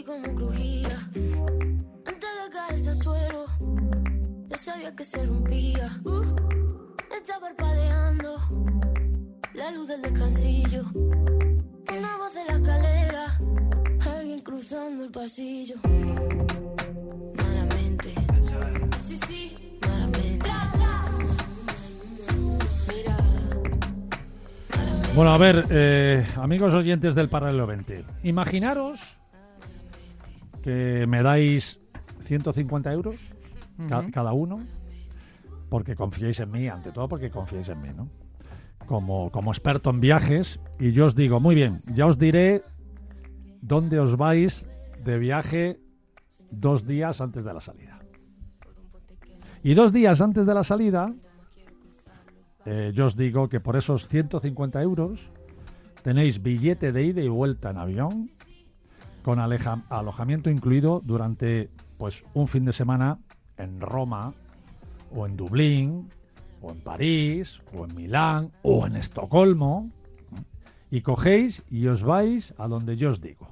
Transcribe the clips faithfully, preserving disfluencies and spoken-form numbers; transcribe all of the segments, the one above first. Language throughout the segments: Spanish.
como crujía. Antes de caerse al suelo, ya sabía que se rompía. Uh, está parpadeando la luz del descansillo. Una voz de la escalera, alguien cruzando el pasillo. Malamente, sí, sí, malamente. Mira. Bueno, a ver, eh, amigos oyentes del Paralelo veinte, imaginaros que me dais ciento cincuenta euros ca- Ujú. cada uno, porque confiáis en mí, ante todo porque confiáis en mí, ¿no? Como, como experto en viajes, y yo os digo, muy bien, ya os diré dónde os vais de viaje dos días antes de la salida. Y dos días antes de la salida, eh, yo os digo que por esos ciento cincuenta euros tenéis billete de ida y vuelta en avión, con aleja- alojamiento incluido durante pues un fin de semana en Roma, o en Dublín, o en París, o en Milán, o en Estocolmo, y cogéis y os vais a donde yo os digo.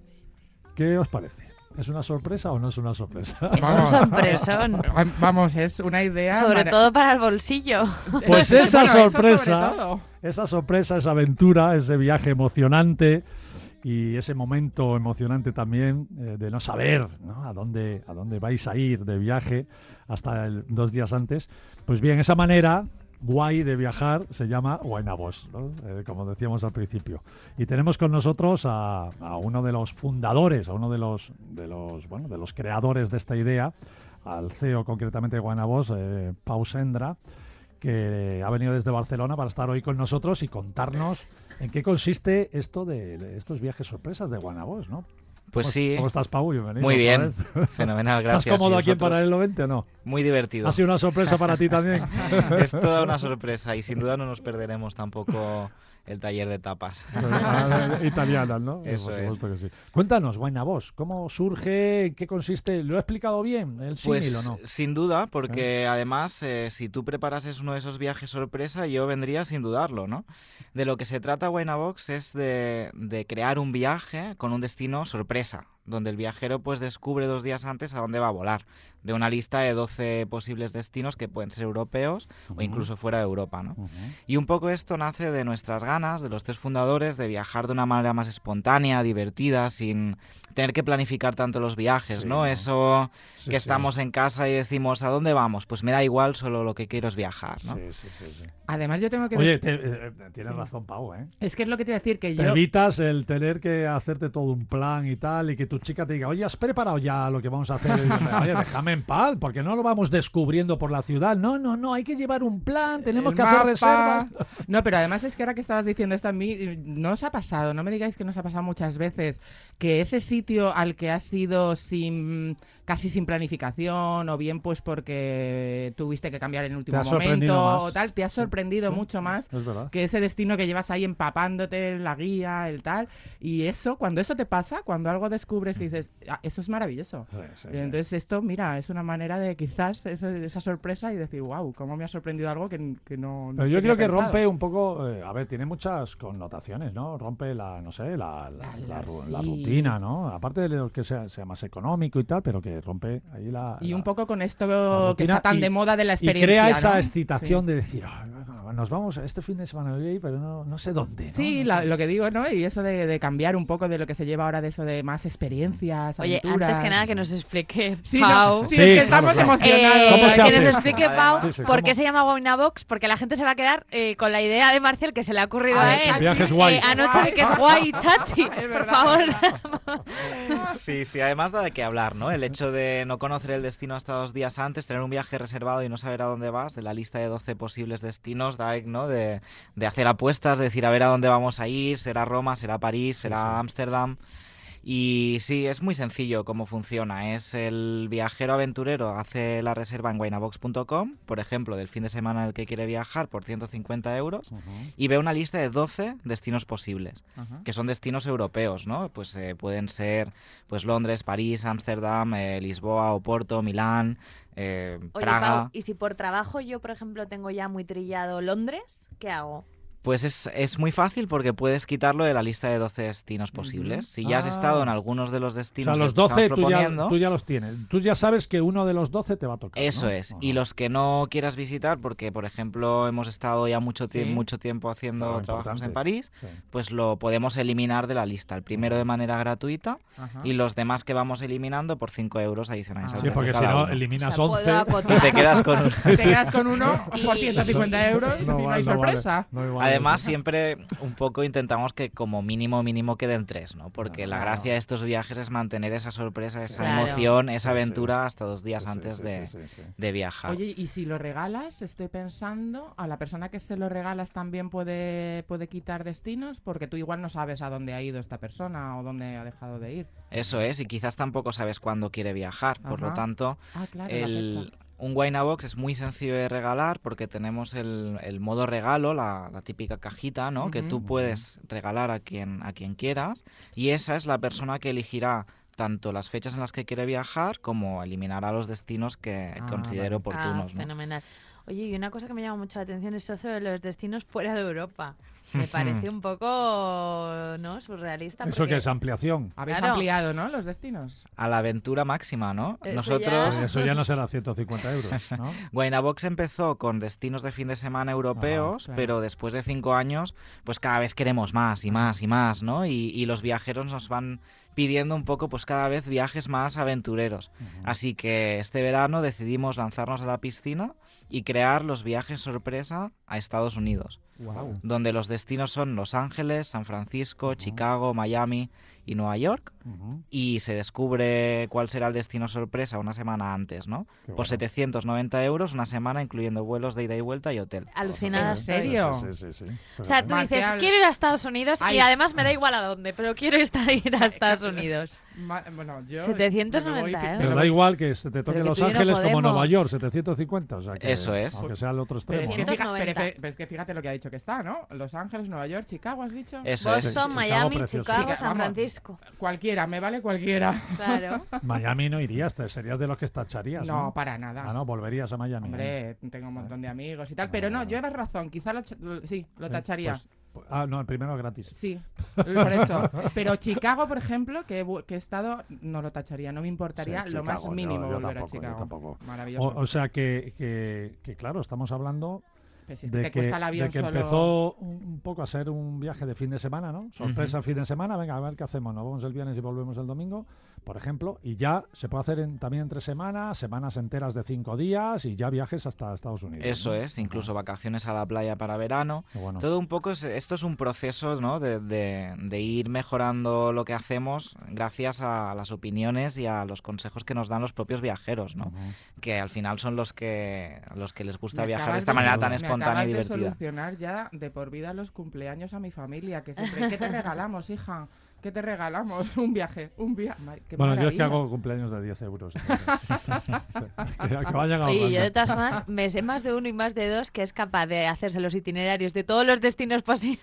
¿Qué os parece? ¿Es una sorpresa o no es una sorpresa? Es un sorpresón. Vamos, es una idea... Sobre mara- todo para el bolsillo. Pues Bueno, esa eso sobre sorpresa, todo. esa sorpresa, esa aventura, ese viaje emocionante y ese momento emocionante también eh, de no saber, ¿no? a dónde a dónde vais a ir de viaje hasta el, dos días antes. Pues bien, esa manera guay de viajar se llama Guaynabos, ¿no? Eh, como decíamos al principio. Y tenemos con nosotros a, a uno de los fundadores, a uno de los de los bueno de los creadores de esta idea, al C E O concretamente de Guaynabos, eh, Pau Sendra, que ha venido desde Barcelona para estar hoy con nosotros y contarnos en qué consiste esto de, de estos viajes sorpresas de Guaynabos, ¿no? Pues ¿Cómo, sí. ¿Cómo estás, Pau? Bienvenido. Muy otra bien. vez. Fenomenal, gracias. ¿Estás cómodo ¿Y aquí en vosotros? Paralelo veinte o no? Muy divertido. ¿Ha sido una sorpresa para ti también? Es toda una sorpresa y sin duda no nos perderemos tampoco el taller de tapas. Italianas, ¿no? Eso Por supuesto que sí. Cuéntanos, Guaynabos, ¿cómo surge? ¿En qué consiste? ¿Lo he explicado bien, el símil Pues o no? sin duda, porque además eh, si tú preparases uno de esos viajes sorpresa, yo vendría sin dudarlo, ¿no? De lo que se trata Guaynabox es de, de crear un viaje con un destino sorpresa, donde el viajero pues descubre dos días antes a dónde va a volar, de una lista de doce posibles destinos que pueden ser europeos Ujú. o incluso fuera de Europa, ¿no? Ujú. Y un poco esto nace de nuestras ganas, de los tres fundadores, de viajar de una manera más espontánea, divertida, sin tener que planificar tanto los viajes, Sí, ¿no? ¿no? Eso Sí, que sí. estamos en casa y decimos, ¿a dónde vamos? Pues me da igual, solo lo que quiero es viajar, ¿no? Sí, sí, sí, sí. Además, yo tengo que... Oye, te- eh, tienes Sí. razón, Pau, ¿eh? Es que es lo que te iba a decir, que Te yo... evitas el tener que hacerte todo un plan y tal, y que tu chica te diga, oye, ¿has preparado ya lo que vamos a hacer? Y dices, oye, déjame en paz, porque no lo vamos descubriendo por la ciudad. No, no, no, hay que llevar un plan, tenemos el que hacer mapa. reservas. No, pero además es que ahora que estabas diciendo esto a mí, no os ha pasado, no me digáis que nos ha pasado muchas veces, que ese sitio al que has ido sin casi sin planificación, o bien pues porque tuviste que cambiar en el último ha sorprendido momento más. o tal, te ha sorprendido Sí, mucho más Es verdad. que ese destino que llevas ahí empapándote en la guía, el tal. Y eso, cuando eso te pasa, cuando algo descubres que dices, "Ah, eso es maravilloso". Sí, sí, Y sí. entonces esto, mira, es una manera de quizás eso- esa sorpresa y decir, wow, cómo me ha sorprendido algo que, que no, no Pero yo tenía creo que pensado. rompe un poco, eh, a ver, tiene muchas connotaciones, ¿no? Rompe la, no sé, la, la, La- la ru- la sí. rutina, ¿no? Aparte de lo que sea, sea más económico y tal, pero que rompe ahí la... Y la- un poco con esto la que rutina está tan y- de moda de la y experiencia, crea esa ¿no? excitación Sí. de decir, "Ah, no, nos vamos este fin de semana, voy a ir, pero no, no sé dónde, ¿no? Sí, No la- sé". lo que digo, ¿no? Y eso de, de cambiar un poco de lo que se lleva ahora de eso de más experiencias, Oye, aventuras. antes que nada que nos explique Sí, Pau. no, sí, Sí, es que claro, estamos claro. emocionados. Eh, ¿Cómo se que hace? nos explique Pau Sí, sí, por ¿cómo? qué se llama Guaynabox, porque la gente se va a quedar eh, con la idea de Marcial que se le ha ocurrido Ah, a el él chachi. Viajes guay. eh, anoche, que es guay, chachi, Es por verdad. favor. Sí, sí, además da de qué hablar, ¿no? El hecho de no conocer el destino hasta dos días antes, tener un viaje reservado y no saber a dónde vas, de la lista de doce posibles destinos, da, ¿no? De, de hacer apuestas, de decir a ver a dónde vamos a ir, será Roma, será París, será Ámsterdam. Y sí, es muy sencillo cómo funciona. Es el viajero aventurero hace la reserva en guaynabox punto com, por ejemplo, del fin de semana en el que quiere viajar por ciento cincuenta euros, Ujú. y ve una lista de doce destinos posibles, Ajá. que son destinos europeos, ¿no? Pues eh, pueden ser pues Londres, París, Ámsterdam, eh, Lisboa, Oporto, Milán, eh, Oye, Praga. Pau, y si por trabajo yo, por ejemplo, tengo ya muy trillado Londres, ¿qué hago? Pues es, es muy fácil porque puedes quitarlo de la lista de doce destinos posibles. Si ya has Ah. estado en algunos de los O destinos sea, los que te estamos doce tú ya, proponiendo, tú ya los tienes. Tú ya sabes que uno de los doce te va a tocar. eso ¿no? es. Ajá. Y los que no quieras visitar, porque por ejemplo hemos estado ya mucho, tie- Sí. mucho tiempo haciendo Claro, trabajos en importante. París, Sí. pues lo podemos eliminar de la lista. El primero de manera gratuita Ajá. y los demás que vamos eliminando por cinco euros adicionales. Ah. al Sí, precio porque si cada no uno. eliminas O sea, puedo once. acotar. Y te quedas con un... Te quedas con uno por Y- ciento cincuenta euros y no, vale, hay no vale, sorpresa. no vale Además, eso. siempre un poco intentamos que como mínimo mínimo queden tres, ¿no? Porque la Claro. gracia de estos viajes es mantener esa sorpresa, esa Claro. emoción, esa Sí, sí. aventura hasta dos días Sí, sí, antes sí, de, sí, sí, sí. de viajar. Oye, y si lo regalas, estoy pensando, a la persona que se lo regalas también puede, puede quitar destinos, porque tú igual no sabes a dónde ha ido esta persona o dónde ha dejado de ir. Eso es, y quizás tampoco sabes cuándo quiere viajar, por lo Ajá. tanto, Ah, claro, la el, fecha. un Winabox es muy sencillo de regalar porque tenemos el, el modo regalo, la, la típica cajita, ¿no? Que Ujú. tú puedes regalar a quien, a quien quieras y esa es la persona que elegirá tanto las fechas en las que quiere viajar como eliminará los destinos que Ah, considere vale. oportunos, Ah, ¿no? fenomenal. Oye, y una cosa que me llama mucho la atención es eso de los destinos fuera de Europa. Me parece un poco, ¿no? Surrealista. Eso porque- que es ampliación. Habéis Claro. ampliado, ¿no? Los destinos. A la aventura máxima, ¿no? Eso Nosotros, ya- Eso ya no será ciento cincuenta euros, ¿no? Winabox empezó con destinos de fin de semana europeos, claro. pero después de cinco años, pues cada vez queremos más y más y más, ¿no? Y, y los viajeros nos van pidiendo un poco, pues cada vez viajes más aventureros. Así que este verano decidimos lanzarnos a la piscina y crear los viajes sorpresa a Estados Unidos, Wow. donde los destinos son Los Ángeles, San Francisco, Chicago, Miami y Nueva York. Ujú. Y se descubre cuál será el destino sorpresa una semana antes, ¿no? Qué Por bueno. setecientos noventa euros una semana, incluyendo vuelos de ida y vuelta y hotel. Alucinada ¿En estoy. serio? Sí, sí, sí, sí. O sea, tú Fíjate. dices, Marcial. quiero ir a Estados Unidos Ay. y además me da igual a dónde, pero quiero estar, ir a Estados Unidos. Ma- bueno, yo setecientos me lo voy- noventa, ¿eh? me Pero lo da voy- igual que se te toque Pero que Los tú y yo no Ángeles como podemos. Nueva York, setecientos cincuenta. O sea que, Eso es. Aunque sea el otro Pero extremo. es, que ¿no? fija- pero, noventa. fe- pero es que fíjate lo que ha dicho que está, ¿no? Los Ángeles, Nueva York, Chicago, ¿has dicho? Eso es. Boston, Chicago Miami, precioso. Chicago, Chica- San vamos. Francisco. Cualquiera, me vale cualquiera. Claro. Miami no irías, te serías de los que tacharías. No, No, para nada. Ah, no, volverías a Miami. Hombre, tengo un montón de amigos y tal. Ah, Pero no, bueno. llevas razón. Quizá lo, ch- lo- sí, lo Sí, tacharía. pues- pues- ah, no, el primero es gratis. Sí, por eso. Pero Chicago, por ejemplo, que he, bu- que he estado, no lo tacharía. No me importaría Sí, lo más Chicago, mínimo yo- yo volver tampoco, a yo Chicago. tampoco. Maravilloso. O, o sea que, que, que, claro, estamos hablando Pero si es que de te que, cuesta el avión de que solo... empezó un un poco a ser un viaje de fin de semana, ¿no? Sorpresa el fin de semana, venga, a ver qué hacemos. Nos vamos el viernes y volvemos el domingo, por ejemplo, y ya se puede hacer en- también entre semanas, semanas enteras de cinco días y ya viajes hasta Estados Unidos. Eso ¿no? es, incluso vacaciones a la playa para verano. Qué bueno. Todo un poco, es- esto es un proceso, ¿no? de, de- de ir mejorando lo que hacemos gracias a las opiniones y a los consejos que nos dan los propios viajeros, ¿no? Ujú. Que al final son los que, los que les gusta Me viajar de acabas esta de manera sol- tan me espontánea y acabas de divertida. solucionar ya de por vida los cumpleaños a mi familia, que siempre, ¿qué te regalamos, hija? ¿Qué te regalamos? Un viaje, un viaje. Bueno, yo es que hago cumpleaños de diez euros. entonces, que, que vayan Oye, yo ahorrando. de todas formas me sé más de uno y más de dos que es capaz de hacerse los itinerarios de todos los destinos posibles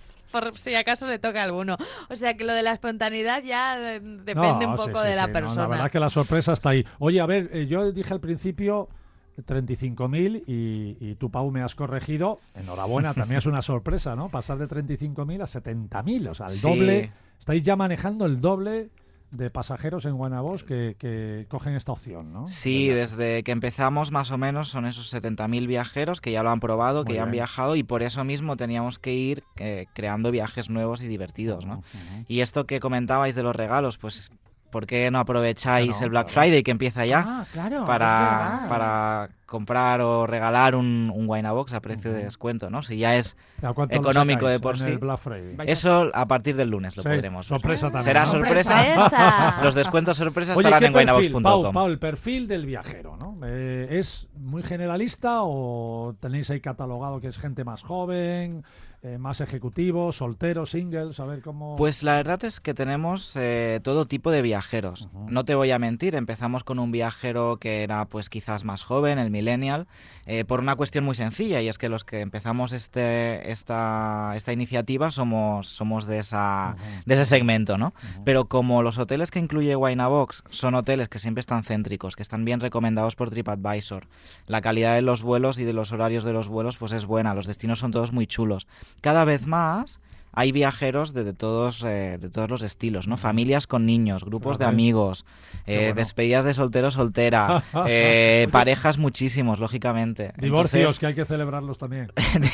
por si acaso le toca alguno. O sea que lo de la espontaneidad ya eh, depende No, un sí, poco sí, de la sí, no, persona. la verdad es que la sorpresa está ahí. Oye, a ver, eh, yo dije al principio treinta y cinco mil y, y tú, Pau, me has corregido. Enhorabuena, también es una sorpresa, ¿no? Pasar de treinta y cinco mil a setenta mil, o sea, el Sí. doble. Estáis ya manejando el doble de pasajeros en Winabox que, que cogen esta opción, ¿no? Sí, De- desde que empezamos más o menos son esos setenta mil viajeros que ya lo han probado, que Muy ya han bien. viajado y por eso mismo teníamos que ir eh, creando viajes nuevos y divertidos, ¿no? Ujú. Y esto que comentabais de los regalos, pues ¿por qué no aprovecháis Claro, el Black claro. Friday que empieza ya Ah, claro, es para, verdad. para comprar o regalar un, un Winabox a precio de Ujú. descuento, ¿no? Si ya es ¿A cuánto lo económico sacáis de por en sí? el Black Friday? Vais a- eso a partir del lunes lo Sí, podremos ver. sorpresa también. Será ¿no? sorpresa. ¡Sorpresa! Los descuentos sorpresa Oye, estarán ¿qué en perfil, winabox punto Pau, com. Pau, el perfil del viajero, ¿no? Eh, ¿Es muy generalista o tenéis ahí catalogado que es gente más joven, eh, más ejecutivo, soltero, singles? A ver cómo... Pues la verdad es que tenemos eh, todo tipo de viajeros. Ujú. No te voy a mentir, empezamos con un viajero que era pues quizás más joven, el millennial, eh, por una cuestión muy sencilla, y es que los que empezamos este, esta, esta iniciativa somos, somos de, esa, Ujú. de ese segmento, ¿no? Ujú. Pero como los hoteles que incluye Winabox son hoteles que siempre están céntricos, que están bien recomendados por por TripAdvisor. La calidad de los vuelos y de los horarios de los vuelos pues es buena, los destinos son todos muy chulos. Cada vez más hay viajeros de, de todos eh, de todos los estilos, ¿no? Familias con niños, grupos de amigos, eh, bueno. despedidas de soltero soltera, eh, parejas muchísimos, lógicamente. Divorcios, Entonces, que hay que celebrarlos también.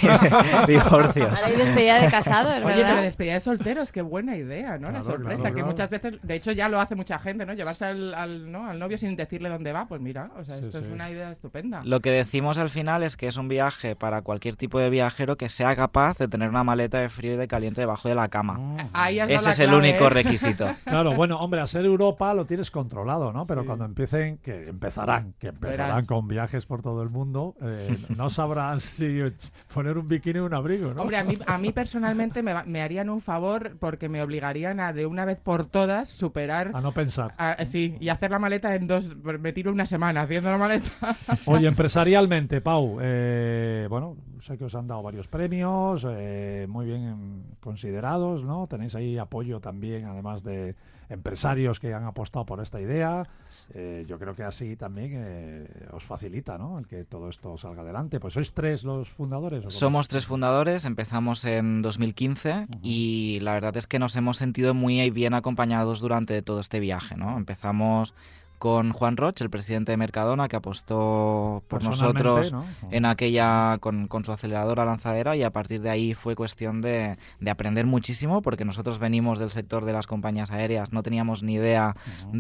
divorcios. Ahora hay despedida de casados, ¿verdad? Oye, pero despedida de solteros, qué buena idea, ¿no? Claro, la sorpresa, claro, que claro. muchas veces, de hecho ya lo hace mucha gente, ¿no? Llevarse al, al, ¿no? al novio sin decirle dónde va, pues mira, o sea, Sí, esto sí. es una idea estupenda. Lo que decimos al final es que es un viaje para cualquier tipo de viajero que sea capaz de tener una maleta de frío y de caliente debajo de la cama. Ahí has dado Ese la es el clave, único ¿eh? requisito. Claro, bueno, hombre, a ser Europa lo tienes controlado, ¿no? Pero Sí. cuando empiecen, que empezarán, que empezarán Verás. con viajes por todo el mundo, eh, no sabrán si poner un bikini o un abrigo, ¿no? Hombre, a mí, a mí personalmente me, va- me harían un favor porque me obligarían a de una vez por todas superar... A no pensar. a- sí, y hacer la maleta en dos... Me tiro una semana haciendo la maleta. Oye, empresarialmente, Pau, eh, bueno, sé que os han dado varios premios, eh, muy bien em, considerados, ¿no? Tenéis ahí apoyo también, además de empresarios que han apostado por esta idea. Eh, yo creo que así también eh, os facilita, ¿no? El que todo esto salga adelante. Pues sois tres los fundadores. ¿o cómo? Somos tres fundadores, empezamos en dos mil quince y la verdad es que nos hemos sentido muy bien acompañados durante todo este viaje, ¿no? Empezamos con Juan Roch, el presidente de Mercadona, que apostó por Personalmente, nosotros ¿no? en aquella con, con su aceleradora lanzadera, y a partir de ahí fue cuestión de, de aprender muchísimo, porque nosotros venimos del sector de las compañías aéreas, no teníamos ni idea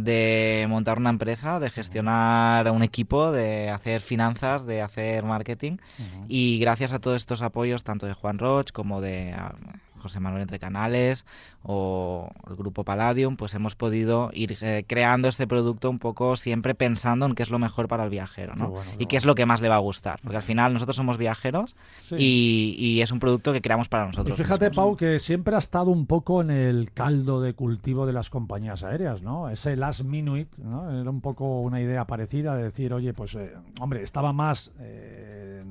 de montar una empresa, de gestionar un equipo, de hacer finanzas, de hacer marketing, Ujú. y gracias a todos estos apoyos, tanto de Juan Roch como de ah, José Manuel Entre Canales o el grupo Palladium, pues hemos podido ir eh, creando este producto un poco siempre pensando en qué es lo mejor para el viajero, ¿no? Qué bueno, qué Y qué es lo que más le va a gustar, porque al final nosotros somos viajeros Sí. y, y es un producto que creamos para Y nosotros fíjate, mismos. Pau, que siempre ha estado un poco en el caldo de cultivo de las compañías aéreas, ¿no? Ese last minute, ¿no? Era un poco una idea parecida de decir, oye, pues, eh, hombre, estaba más eh,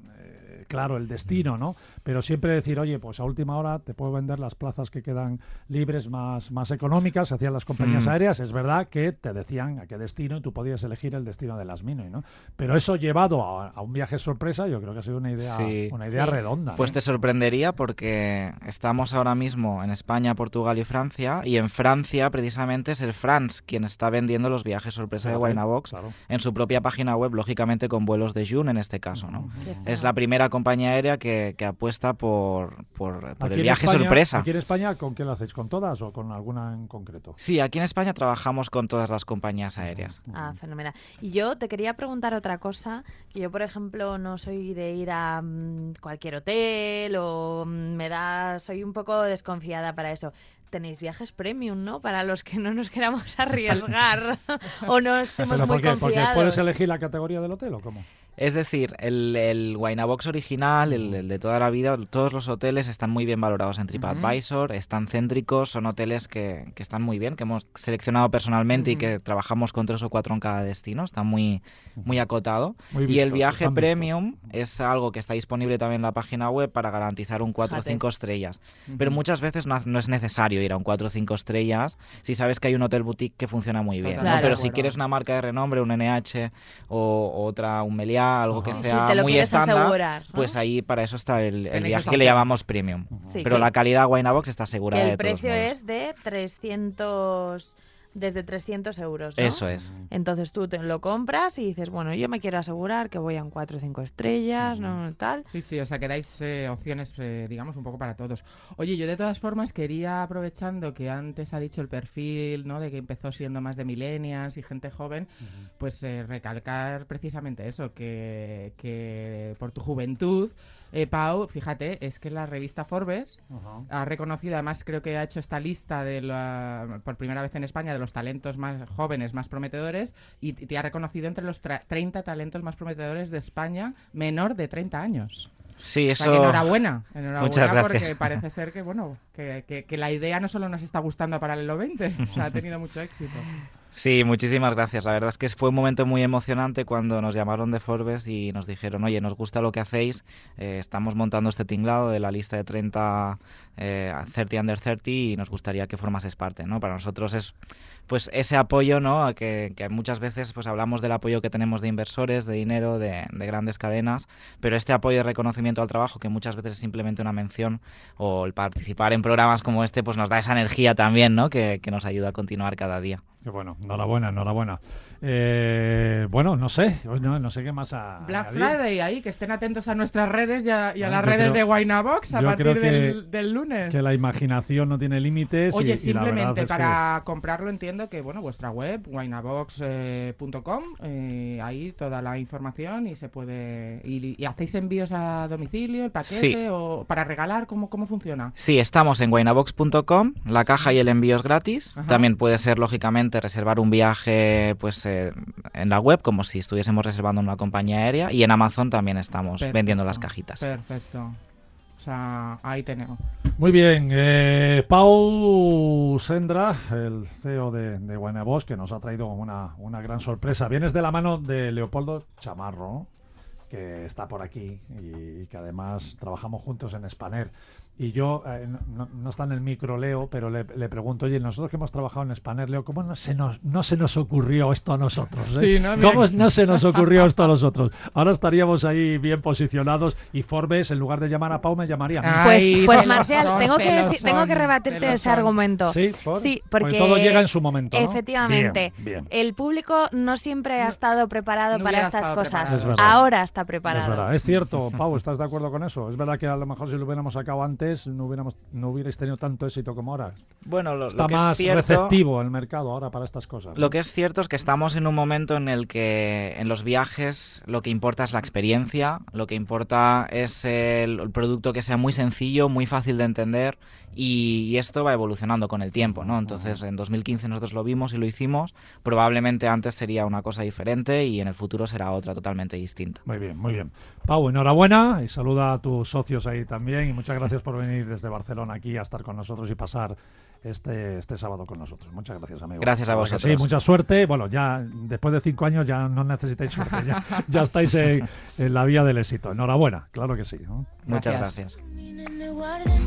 eh, claro el destino, ¿no? Pero siempre decir, oye, pues a última hora te puedo vender las plazas que quedan libres más, más económicas, hacían las compañías Mm. aéreas. Es verdad que te decían a qué destino y tú podías elegir el destino de last minute, ¿no? Pero eso llevado a, a un viaje sorpresa, yo creo que ha sido una idea, Sí. una idea Sí. redonda. Pues ¿no? te sorprendería porque estamos ahora mismo en España, Portugal y Francia, y en Francia precisamente es el France quien está vendiendo los viajes sorpresa de Fíjate, Winabox claro. en su propia página web, lógicamente con vuelos de June en este caso, ¿no? Es la primera compañía aérea que, que apuesta por, por, por Aquí el en viaje España- sorpresa. Aquí en España, ¿con qué lo hacéis? ¿Con todas o con alguna en concreto? Sí, aquí en España trabajamos con todas las compañías aéreas. Ah, fenomenal. Y yo te quería preguntar otra cosa, que yo, por ejemplo, no soy de ir a mm, cualquier hotel o mm, me da, soy un poco desconfiada para eso. Tenéis viajes premium, ¿no? Para los que no nos queramos arriesgar o no estemos ¿Pero muy por qué? ¿Porque confiados. puedes elegir la categoría del hotel o cómo? Es decir, el, el Winabox original, el, el de toda la vida, todos los hoteles están muy bien valorados en TripAdvisor, están céntricos, son hoteles que, que están muy bien, que hemos seleccionado personalmente y Ujú. que trabajamos con tres o cuatro en cada destino, está muy, muy acotado. Muy Y el vistos, viaje están vistos. premium es algo que está disponible también en la página web para garantizar un cuatro o Fíjate. cinco estrellas. Pero muchas veces no, no es necesario ir a un cuatro o cinco estrellas si sabes que hay un hotel boutique que funciona muy bien, ¿no? Totalmente Pero de si acuerdo. quieres una marca de renombre, un N H o, o otra, un Meliá, algo que Ajá. sea Si te lo muy quieres estándar, asegurar, ¿no? pues ahí para eso está el, el Tenéis viaje esa que le opción. llamamos premium. Sí, Pero que- la calidad Winabox está asegurada que de el todos precio modos. es de trescientos, desde trescientos euros, ¿no? Eso es. Entonces tú te lo compras y dices, bueno, yo me quiero asegurar que voy a un cuatro o cinco estrellas, ¿no? Tal. Sí, sí, o sea que dais eh, opciones, eh, digamos, un poco para todos. Oye, yo de todas formas quería, aprovechando que antes ha dicho el perfil, ¿no? De que empezó siendo más de millennials y gente joven, pues eh, recalcar precisamente eso, que, que por tu juventud, eh, Pau, fíjate, es que la revista Forbes ha reconocido, además creo que ha hecho esta lista de la, por primera vez en España de los talentos más jóvenes, más prometedores, y te ha reconocido entre los tra- treinta talentos más prometedores de España menor de treinta años. Sí, O eso... sea, que enhorabuena, enhorabuena Muchas gracias. porque parece ser que, bueno, que, que, que la idea no solo nos está gustando para el veinte, o sea, ha tenido mucho éxito. Sí, muchísimas gracias. La verdad es que fue un momento muy emocionante cuando nos llamaron de Forbes y nos dijeron, oye, nos gusta lo que hacéis, eh, estamos montando este tinglado de la lista de treinta, eh, treinta under treinta y nos gustaría que formases parte, ¿no? Para nosotros es pues ese apoyo, ¿no? Que, que muchas veces pues hablamos del apoyo que tenemos de inversores, de dinero, de, de grandes cadenas, pero este apoyo y reconocimiento al trabajo, que muchas veces es simplemente una mención, o el participar en programas como este, pues nos da esa energía también, ¿no? Que, que nos ayuda a continuar cada día. Qué bueno, enhorabuena, enhorabuena. Eh, bueno, no sé, no, no sé qué más a Black añadir. Friday ahí, que estén atentos a nuestras redes y a, y a Bueno, las yo redes creo- de Winabox a yo partir creo que- del, del lunes. Que la imaginación no tiene límites. y- Oye, y la simplemente verdad es para comprarlo entiendo que, bueno, vuestra web, winabox punto com, eh, ahí toda la información y se puede... Y, y hacéis envíos a domicilio, el paquete, Sí. o para regalar, ¿cómo, cómo funciona? Sí, estamos en winabox punto com, la caja y el envío es gratis. Ajá. También puede ser, lógicamente, reservar un viaje pues eh, en la web, como si estuviésemos reservando una compañía aérea. Y en Amazon también estamos Perfecto, vendiendo las cajitas. Perfecto. O sea, ahí tenemos. que- Muy bien, eh, Pau Sendra, el C E O de, de Winabox, que nos ha traído una, una gran sorpresa. Vienes de la mano de Leopoldo Chamarro, que está por aquí y, y que además trabajamos juntos en Spanair. Y yo, eh, no, no está en el micro Leo, pero le, le pregunto, oye, nosotros que hemos trabajado en Spanair, Leo, ¿cómo no se nos, no se nos ocurrió esto a nosotros? eh? Sí, ¿no? Mira ¿Cómo que- no se nos ocurrió esto a nosotros? Ahora estaríamos ahí bien posicionados y Forbes, en lugar de llamar a Pau, me llamaría a mí. Ah, Pues, Ay, pues celosón, Marcial, tengo que, decir- tengo que celosón, rebatirte ese celosón. argumento. Sí, ¿por? Sí, Porque porque todo llega en su momento, ¿no? Efectivamente. Bien, bien. El público no siempre ha No- estado preparado no para hubiera estas estado cosas. preparado. Es verdad. Ahora está Es preparado. verdad, es cierto, Pau, ¿estás de acuerdo con eso? Es verdad que a lo mejor si lo hubiéramos sacado antes no hubiéramos no hubierais tenido tanto éxito como ahora. Bueno, lo, Está lo que más es cierto, receptivo el mercado ahora para estas cosas. Lo que es cierto es que estamos en un momento en el que en los viajes lo que importa es la experiencia, lo que importa es el, el producto que sea muy sencillo, muy fácil de entender y, y esto va evolucionando con el tiempo, ¿no? Entonces en dos mil quince nosotros lo vimos y lo hicimos, probablemente antes sería una cosa diferente y en el futuro será otra totalmente distinta. Muy bien, muy bien. Pau, enhorabuena y saluda a tus socios ahí también y muchas gracias por venir desde Barcelona aquí a estar con nosotros y pasar este, este sábado con nosotros. Muchas gracias, amigo. Gracias a Claro que vosotros. Sí, mucha suerte. Bueno, ya después de cinco años ya no necesitáis suerte, ya, ya estáis en, en la vía del éxito. Enhorabuena, claro que sí, ¿no? Muchas Gracias. gracias. Me guarden